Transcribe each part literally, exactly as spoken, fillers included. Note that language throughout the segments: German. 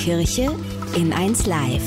Kirche in eins Live.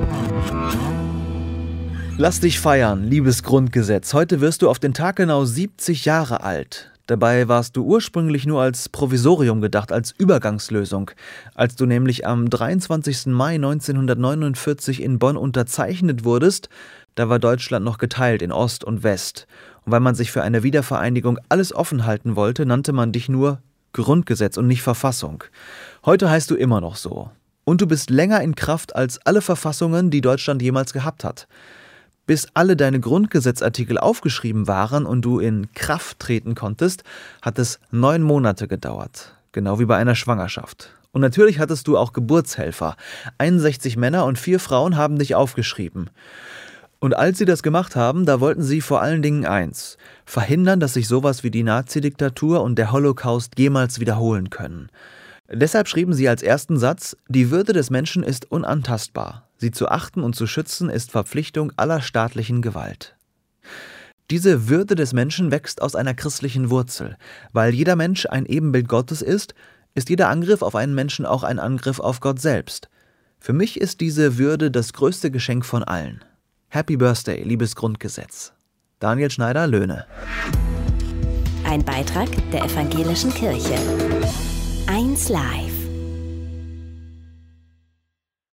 Lass dich feiern, liebes Grundgesetz. Heute wirst du auf den Tag genau siebzig Jahre alt. Dabei warst du ursprünglich nur als Provisorium gedacht, als Übergangslösung. Als du nämlich am dreiundzwanzigsten Mai neunzehnhundertneunundvierzig in Bonn unterzeichnet wurdest, da war Deutschland noch geteilt in Ost und West. Und weil man sich für eine Wiedervereinigung alles offen halten wollte, nannte man dich nur Grundgesetz und nicht Verfassung. Heute heißt du immer noch so. Und du bist länger in Kraft als alle Verfassungen, die Deutschland jemals gehabt hat. Bis alle deine Grundgesetzartikel aufgeschrieben waren und du in Kraft treten konntest, hat es neun Monate gedauert. Genau wie bei einer Schwangerschaft. Und natürlich hattest du auch Geburtshelfer. einundsechzig Männer und vier Frauen haben dich aufgeschrieben. Und als sie das gemacht haben, da wollten sie vor allen Dingen eins: verhindern, dass sich sowas wie die Nazidiktatur und der Holocaust jemals wiederholen können. Deshalb schrieben sie als ersten Satz: Die Würde des Menschen ist unantastbar. Sie zu achten und zu schützen ist Verpflichtung aller staatlichen Gewalt. Diese Würde des Menschen wächst aus einer christlichen Wurzel. Weil jeder Mensch ein Ebenbild Gottes ist, ist jeder Angriff auf einen Menschen auch ein Angriff auf Gott selbst. Für mich ist diese Würde das größte Geschenk von allen. Happy Birthday, liebes Grundgesetz. Daniel Schneider, Löhne. Ein Beitrag der Evangelischen Kirche. eins Live.